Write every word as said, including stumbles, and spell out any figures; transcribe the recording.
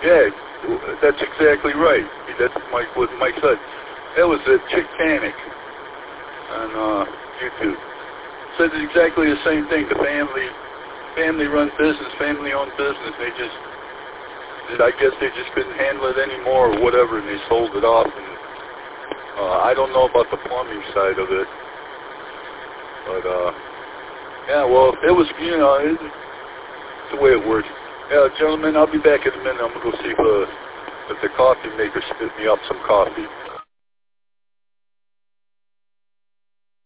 Yeah, that's exactly right. That's Mike, what Mike said. That was a Chick Panic on uh, YouTube. Said exactly the same thing. The family, family-run business, family-owned business. They just, I guess they just couldn't handle it anymore or whatever, and they sold it off. And uh, I don't know about the plumbing side of it, but uh, yeah. Well, it was, you know, it's the way it works. Yeah, gentlemen, I'll be back in a minute. I'm gonna go see if, uh, if the coffee maker spit me up some coffee.